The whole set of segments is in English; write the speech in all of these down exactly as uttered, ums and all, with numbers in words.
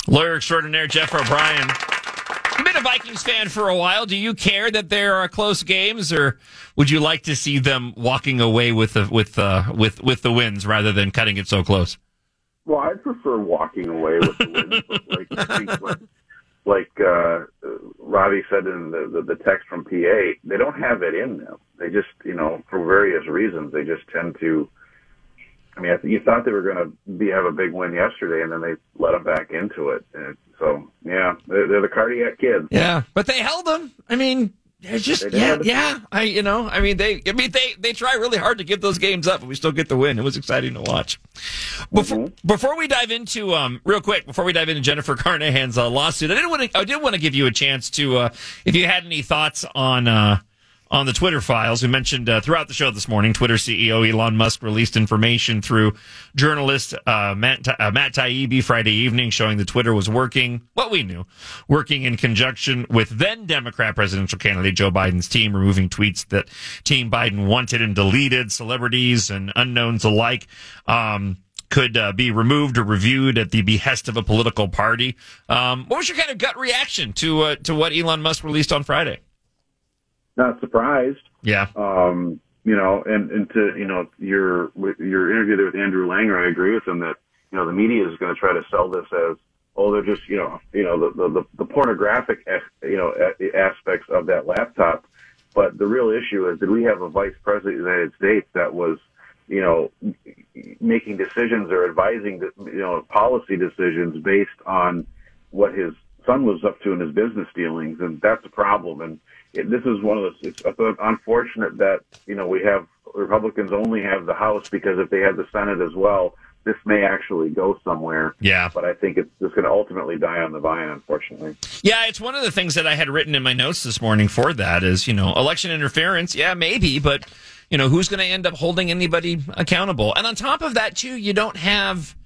Lawyer extraordinaire Jeff O'Brien. You've been a Vikings fan for a while. Do you care that there are close games, or would you like to see them walking away with the with uh, with with the wins rather than cutting it so close? Well, I prefer walking away with the wins. But like I think, like, like uh, Robbie said in the, the the text from P A, they don't have it in them. They just, you know, for various reasons, they just tend to. I mean, you thought they were going to be have a big win yesterday, and then they let them back into it. And so, yeah, they're, they're the cardiac kids. Yeah, but they held them. I mean, they're just They yeah, did. yeah. I you know, I mean, they I mean they they try really hard to give those games up, but we still get the win. It was exciting to watch. Before Mm-hmm. before we dive into um real quick before we dive into Jennifer Carnahan's uh, lawsuit, I didn't want to I did want to give you a chance to uh, if you had any thoughts on. Uh, On the Twitter files, we mentioned uh, throughout the show this morning, Twitter C E O Elon Musk released information through journalist uh, Matt, uh, Matt Taibbi Friday evening showing that Twitter was working, what we knew, working in conjunction with then Democrat presidential candidate Joe Biden's team, removing tweets that Team Biden wanted and deleted, celebrities and unknowns alike. Um, could uh, be removed or reviewed at the behest of a political party. Um, what was your kind of gut reaction to uh, to what Elon Musk released on Friday? Not surprised. Yeah. Um, you know, and, and to, you know, your, with your interview there with Andrew Langer, I agree with him that, you know, the media is going to try to sell this as, oh, they're just, you know, you know, the, the, the pornographic, you know, aspects of that laptop. But the real issue is, did we have a vice president of the United States that was, you know, making decisions or advising, you know, policy decisions based on what his son was up to in his business dealings? And that's a problem. And it, this is one of the, it's unfortunate that, you know, we have Republicans only have the House, because if they had the Senate as well, this may actually go somewhere. Yeah. But I think it's just going to ultimately die on the vine, unfortunately. Yeah, it's one of the things that I had written in my notes this morning for that is, you know, election interference. Yeah, maybe, but, you know, who's going to end up holding anybody accountable? And on top of that, too, you don't have,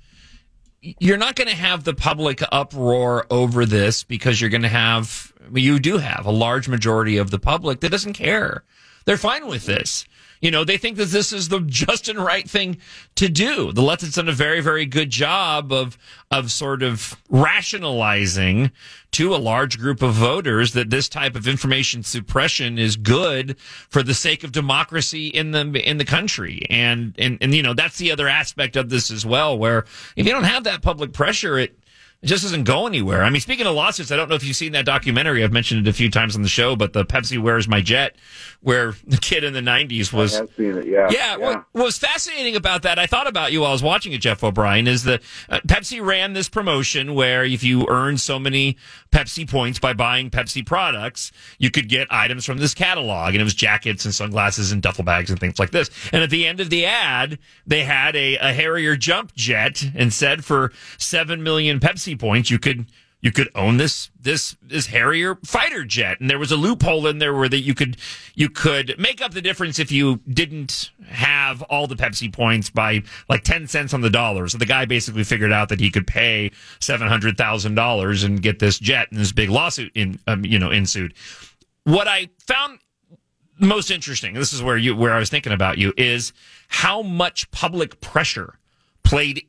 you're not going to have the public uproar over this, because you're going to have, you do have a large majority of the public that doesn't care. They're fine with this. You know, they think that this is the just and right thing to do. The left's done a very, very good job of of sort of rationalizing to a large group of voters that this type of information suppression is good for the sake of democracy in the in the country. And and and you know, that's the other aspect of this as well, where if you don't have that public pressure, it It just doesn't go anywhere. I mean, speaking of lawsuits, I don't know if you've seen that documentary. I've mentioned it a few times on the show, but the Pepsi Where's My Jet, where the kid in the nineties was... I have seen it, yeah. Yeah, yeah. what was fascinating about that, I thought about you while I was watching it, Jeff O'Brien, is that uh, Pepsi ran this promotion where if you earn so many Pepsi points by buying Pepsi products, you could get items from this catalog. And it was jackets and sunglasses and duffel bags and things like this. And at the end of the ad, they had a, a Harrier jump jet and said for seven million Pepsi points, you could you could own this this this Harrier fighter jet, and there was a loophole in there where that you could you could make up the difference if you didn't have all the Pepsi points by like ten cents on the dollar. So the guy basically figured out that he could pay seven hundred thousand dollars and get this jet, and this big lawsuit in um, you know ensued. What I found most interesting, this is where you where I was thinking about you, is how much public pressure played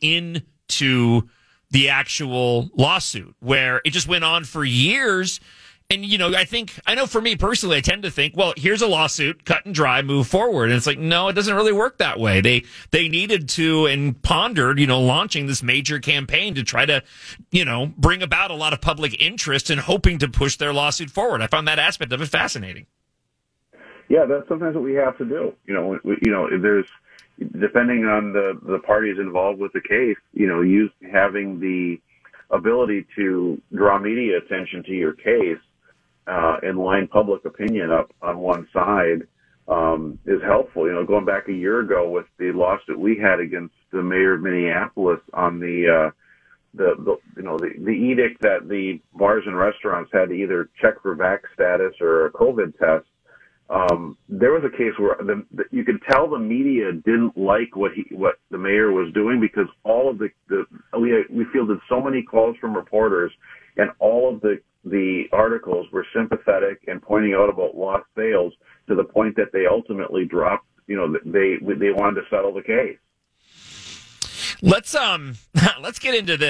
into the actual lawsuit, where it just went on for years. And, you know, I think, I know for me personally, I tend to think, well, here's a lawsuit, cut and dry, move forward. And it's like, no, it doesn't really work that way. They, they needed to and pondered, you know, launching this major campaign to try to, you know, bring about a lot of public interest and hoping to push their lawsuit forward. I found that aspect of it fascinating. Yeah, that's sometimes what we have to do. You know, we, you know, there's, depending on the, the parties involved with the case, you know, use, having the ability to draw media attention to your case uh, and line public opinion up on one side um, is helpful. You know, going back a year ago with the lawsuit we had against the mayor of Minneapolis on the, uh, the, the you know, the, the edict that the bars and restaurants had to either check for vax status or a COVID test. Um, there was a case where the, the, you could tell the media didn't like what he, what the mayor was doing, because all of the, the we we fielded so many calls from reporters, and all of the the articles were sympathetic and pointing out about lost sales, to the point that they ultimately dropped. You know, they they wanted to settle the case. Let's um let's get into this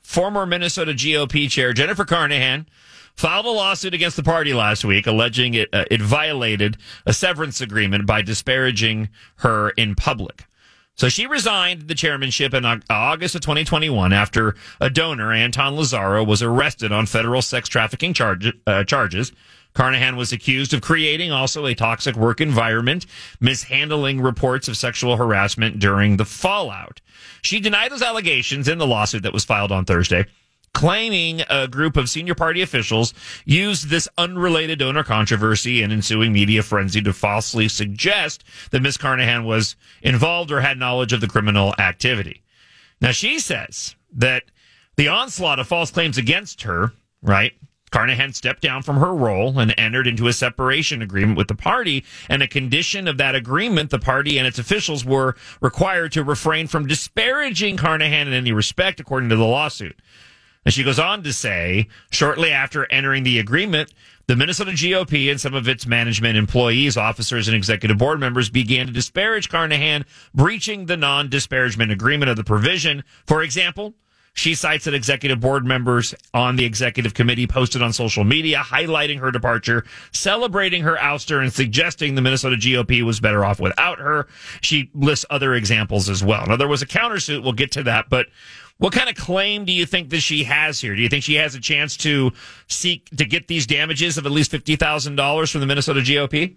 former Minnesota G O P chair Jennifer Carnahan filed a lawsuit against the party last week, alleging it, uh, it violated a severance agreement by disparaging her in public. So she resigned the chairmanship in August of twenty twenty-one after a donor, Anton Lazaro, was arrested on federal sex trafficking charge, uh, charges. Carnahan was accused of creating also a toxic work environment, mishandling reports of sexual harassment during the fallout. She denied those allegations in the lawsuit that was filed on Thursday, claiming a group of senior party officials used this unrelated donor controversy and ensuing media frenzy to falsely suggest that Miz Carnahan was involved or had knowledge of the criminal activity. Now, she says that the onslaught of false claims against her, right, Carnahan stepped down from her role and entered into a separation agreement with the party, and a condition of that agreement, the party and its officials were required to refrain from disparaging Carnahan in any respect, according to the lawsuit. And she goes on to say, shortly after entering the agreement, the Minnesota G O P and some of its management employees, officers, and executive board members began to disparage Carnahan, breaching the non-disparagement agreement of the provision. For example, she cites that executive board members on the executive committee posted on social media highlighting her departure, celebrating her ouster, and suggesting the Minnesota G O P was better off without her. She lists other examples as well. Now, there was a countersuit. We'll get to that. But what kind of claim do you think that she has here? Do you think she has a chance to seek to get these damages of at least fifty thousand dollars from the Minnesota G O P?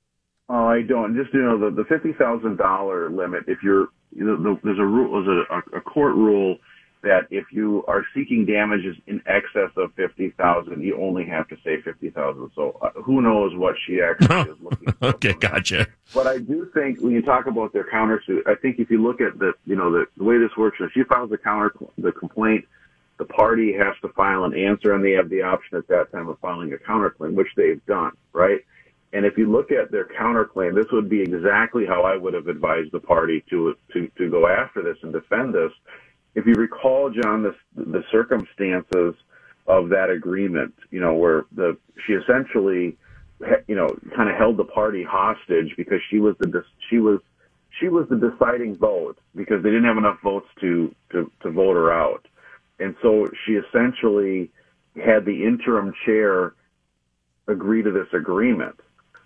Oh, I don't. Just, you know, the, the fifty thousand dollars limit, if you're, you know, the, there's a rule, there's a, a court rule that if you are seeking damages in excess of fifty thousand dollars, you only have to say fifty thousand dollars. So uh, who knows what she actually is looking for. Okay, gotcha. But I do think when you talk about their countersuit, I think if you look at the, you know, the, the way this works, if she files the counter, the complaint, the party has to file an answer, and they have the option at that time of filing a counterclaim, which they've done, right? And if you look at their counterclaim, this would be exactly how I would have advised the party to to to go after this and defend this. If you recall, John, the, the circumstances of that agreement, you know, where the she essentially, you know, kind of held the party hostage because she was the she was she was the deciding vote because they didn't have enough votes to to, to vote her out, and so she essentially had the interim chair agree to this agreement.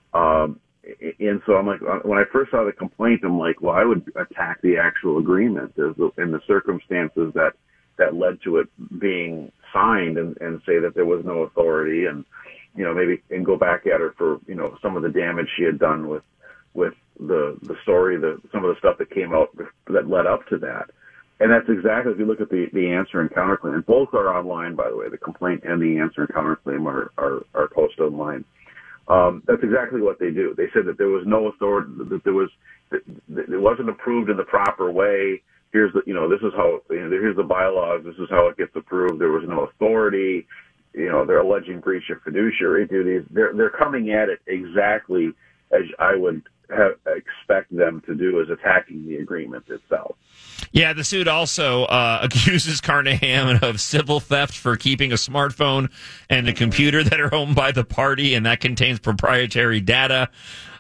Um, And so I'm like, when I first saw the complaint, I'm like, well, I would attack the actual agreement and the circumstances that, that led to it being signed and, and say that there was no authority and, you know, maybe, and go back at her for, you know, some of the damage she had done with, with the, the story, the, some of the stuff that came out that led up to that. And that's exactly, if you look at the, the answer and counterclaim, and both are online, by the way, the complaint and the answer and counterclaim are, are, are posted online. Um, that's exactly what they do. They said that there was no authority, that there was, that it wasn't approved in the proper way. Here's the, you know, this is how, you know, here's the bylaws. This is how it gets approved. There was no authority. You know, they're alleging breach of fiduciary duties. They're, they're coming at it exactly as I would have, expect them to do, as attacking the agreement itself. Yeah, the suit also uh, accuses Carnahan of civil theft for keeping a smartphone and a computer that are owned by the party, and that contains proprietary data.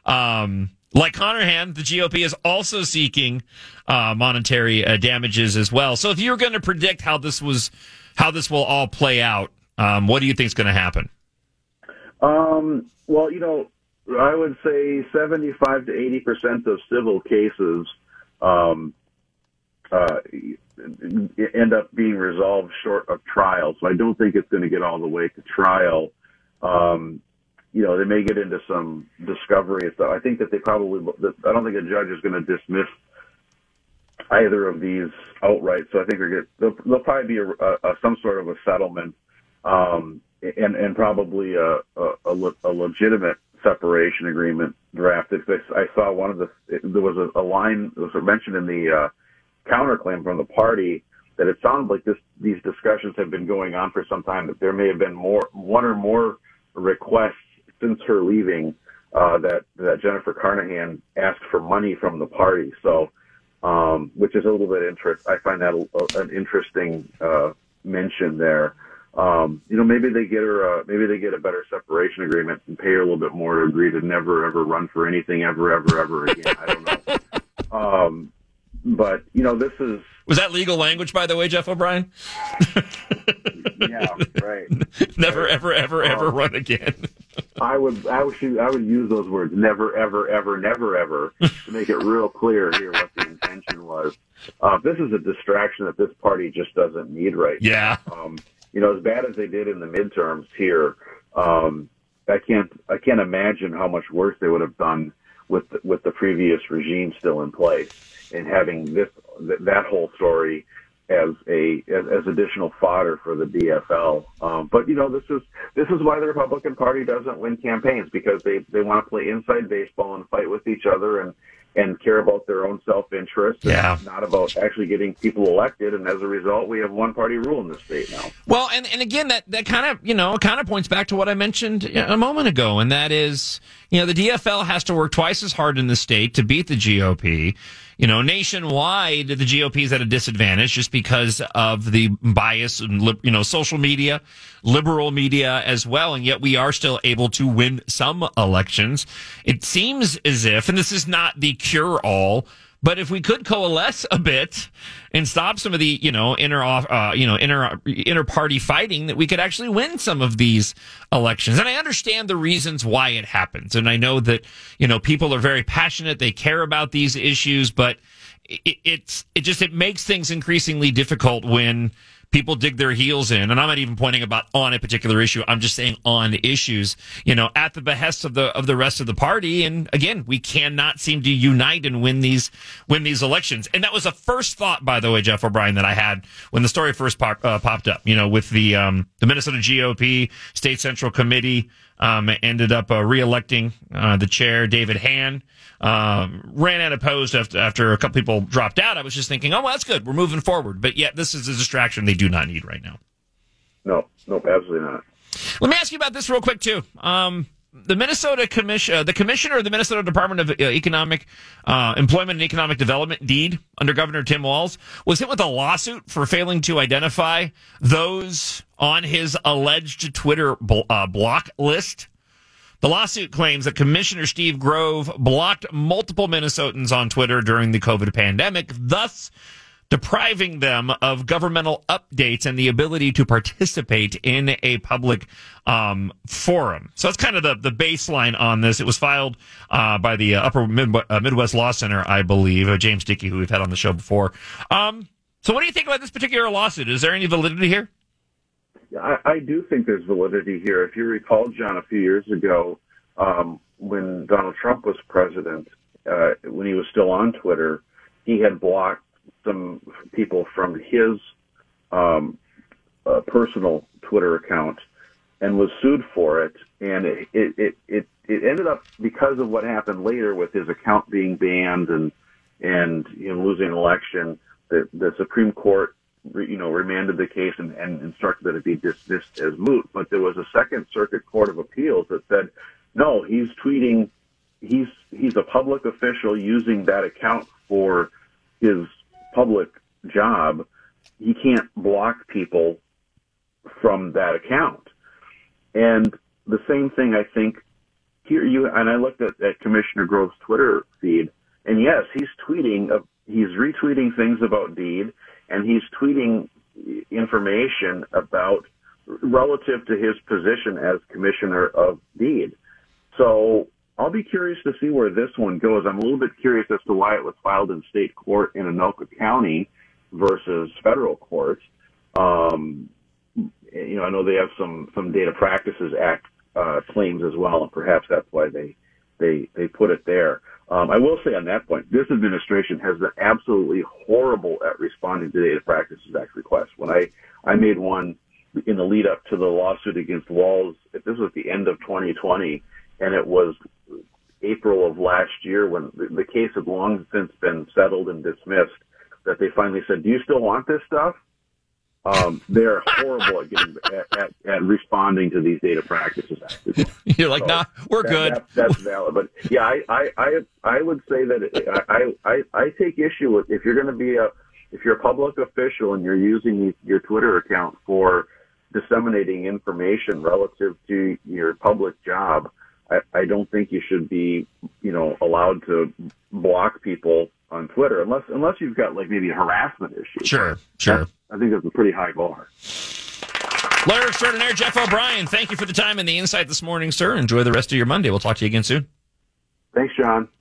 Um, like Carnahan, the G O P is also seeking uh, monetary uh, damages as well. So, if you're going to predict how this was, how this will all play out, um, what do you think is going to happen? Um, well, you know, I would say seventy-five to eighty percent of civil cases um, uh, end up being resolved short of trial. So I don't think it's going to get all the way to trial. Um, you know, they may get into some discovery and stuff. I think that they probably, I don't think a judge is going to dismiss either of these outright. So I think they're get, there'll, there'll probably be a, a, some sort of a settlement um, and, and probably a, a, a legitimate separation agreement drafted. I saw one of the, there was a, a line that was mentioned in the uh, counterclaim from the party that it sounded like this, these discussions have been going on for some time, that there may have been more, one or more requests since her leaving uh, that, that Jennifer Carnahan asked for money from the party. So, um, which is a little bit interest. I find that a, an interesting uh, mention there. Um, you know, maybe they get her, uh, maybe they get a better separation agreement and pay her a little bit more to agree to never, ever run for anything ever, ever, ever again. I don't know. Um, but, you know, this is, Was that legal language, by the way, Jeff O'Brien? Yeah, right. Never, right. ever, ever, um, ever run again. I would, I would, I would use those words, never, ever, ever, never, ever, to make it real clear here what the intention was. Uh, this is a distraction that this party just doesn't need right yeah. now. Um, you know, as bad as they did in the midterms here, um, I can't, I can't imagine how much worse they would have done with the, with the previous regime still in place, and having this, th- that whole story as a as, as additional fodder for the D F L. Um, but you know, this is this is why the Republican Party doesn't win campaigns, because they they want to play inside baseball and fight with each other and and care about their own self-interest, yeah. and not about actually getting people elected. And as a result, we have one-party rule in the state now. Well, and, and again, that, that kind of, you know, kind of points back to what I mentioned a moment ago, and that is, you know, the D F L has to work twice as hard in the state to beat the G O P. You know, nationwide, the G O P is at a disadvantage just because of the bias and, you know, social media, liberal media as well, and yet we are still able to win some elections. It seems as if, and this is not the cure-all, but if we could coalesce a bit and stop some of the, you know, inter, uh, you know, inter, inter-party fighting, that we could actually win some of these elections. And I understand the reasons why it happens. And I know that, you know, people are very passionate. They care about these issues, but it, it's, it just, it makes things increasingly difficult when people dig their heels in. And I'm not even pointing about on a particular issue. I'm just saying on issues, you know, at the behest of the, of the rest of the party. And again, we cannot seem to unite and win these, win these elections. And that was a first thought, by the way, Jeff O'Brien, that I had when the story first pop, uh, popped up, you know, with the, um, the Minnesota G O P State Central Committee, um, ended up, uh, re-electing, uh, the chair, David Hann. Um, ran unopposed after, after a couple people dropped out. I was just thinking, oh, well, that's good. We're moving forward. But yet this is a distraction they do not need right now. No, nope, absolutely not. Let me ask you about this real quick, too. Um, the Minnesota Commission, uh, the Commissioner of the Minnesota Department of uh, Economic, uh, Employment and Economic Development, DEED, under Governor Tim Walz, was hit with a lawsuit for failing to identify those on his alleged Twitter bl- uh, block list. The lawsuit claims that Commissioner Steve Grove blocked multiple Minnesotans on Twitter during the COVID pandemic, thus depriving them of governmental updates and the ability to participate in a public um, forum. So that's kind of the, the baseline on this. It was filed uh, by the uh, Upper Mid- uh, Midwest Law Center, I believe, uh, James Dickey, who we've had on the show before. Um, so what do you think about this particular lawsuit? Is there any validity here? I, I do think there's validity here. If you recall, John, a few years ago, um, when Donald Trump was president, uh, when he was still on Twitter, he had blocked some people from his um, uh, personal Twitter account and was sued for it. And it, it, it, it, it ended up, because of what happened later with his account being banned and, and you know, losing an election, the, the Supreme Court you know, remanded the case and, and instructed that it be dismissed as moot. But there was a Second Circuit Court of Appeals that said, no, he's tweeting, he's he's a public official using that account for his public job. He can't block people from that account. And the same thing, I think, here you, and I looked at, at Commissioner Grove's Twitter feed, and yes, he's tweeting, uh, he's retweeting things about DEED, and he's tweeting information about relative to his position as commissioner of DEED. So I'll be curious to see where this one goes. I'm a little bit curious as to why it was filed in state court in Anoka County versus federal court. Um, you know, I know they have some, some Data Practices Act uh, claims as well, and perhaps that's why they they they put it there. Um, I will say on that point, this administration has been absolutely horrible at responding to Data Practices Act requests. When I, I made one in the lead up to the lawsuit against Walz, this was at the end of twenty twenty, and it was April of last year when the, the case had long since been settled and dismissed, that they finally said, do you still want this stuff? Um, they're horrible at getting at, at, at responding to these Data Practices Act. You're like, so nah, we're that, good. That, that's valid, but yeah, I, I, I, I would say that I, I, I take issue with if you're going to be a, if you're a public official and you're using your Twitter account for disseminating information relative to your public job, I, I don't think you should be, you know, allowed to block people on Twitter, unless unless you've got like maybe a harassment issue. Sure, sure. That's, I think that's a pretty high bar. Lawyer extraordinaire Jeff O'Brien, thank you for the time and the insight this morning, sir. Enjoy the rest of your Monday. We'll talk to you again soon. Thanks, John.